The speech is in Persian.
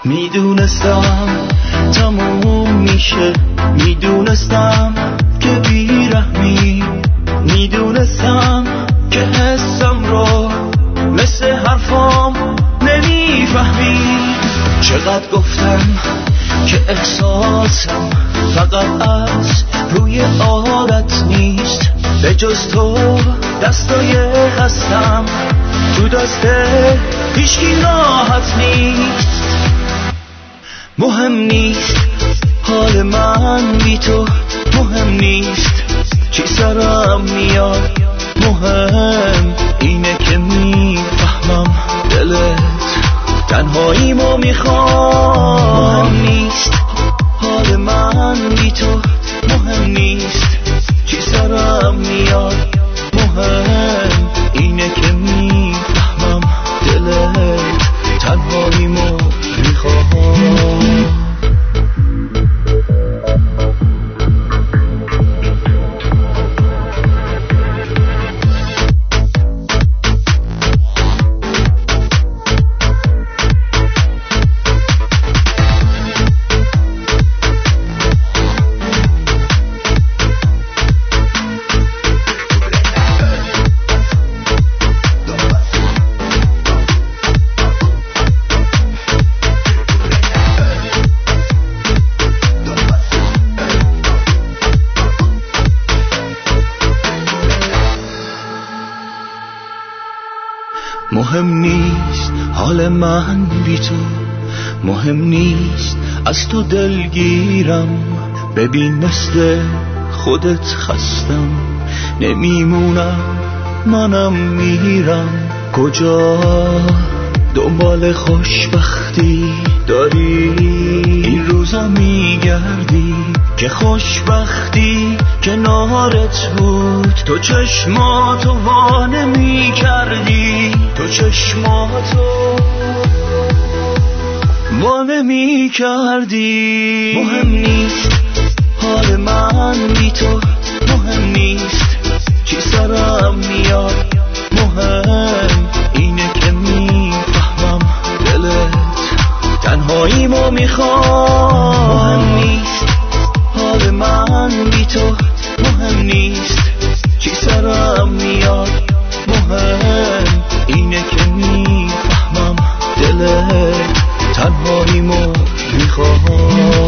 میدونستم تموم میشه، میدونستم که بیرحمی، میدونستم که حسم رو مثل حرفام نمیفهمی. چقدر گفتم که احساسم فقط از روی عادت نیست، به جز تو دستای هستم تو دست هیچکی راحت نیست. مهم نیست حال من بی تو، مهم نیست چی سرم میاد، مهم اینه که میفهمم دلت تنهاییمو میخوام. مهم نیست حال من بی تو، مهم نیست چی سرم میاد، مهم اینه که میفهمم دلت تنهاییمو میخوام. مهم نیست حال من بی تو، مهم نیست از تو دلگیرم. ببین مثل خودت خستم نمیمونم، منم میرم. کجا دنبال خوشبختی داری این روزا میگردی که خوشبختی کنارت بود. تو چشماتو وانه میکردی، تو چشماتو وانه میکردی. مهم نیست حال من بی تو، مهم نیست چی سرم میاد، مهم اینه که میفهمم دلت تنهاییمو میخوام. مهم نیست حال من بی تو، مهم نیست چی سرم میاد، مهم اینه که میفهمم دلت تنهاییمو میخوام.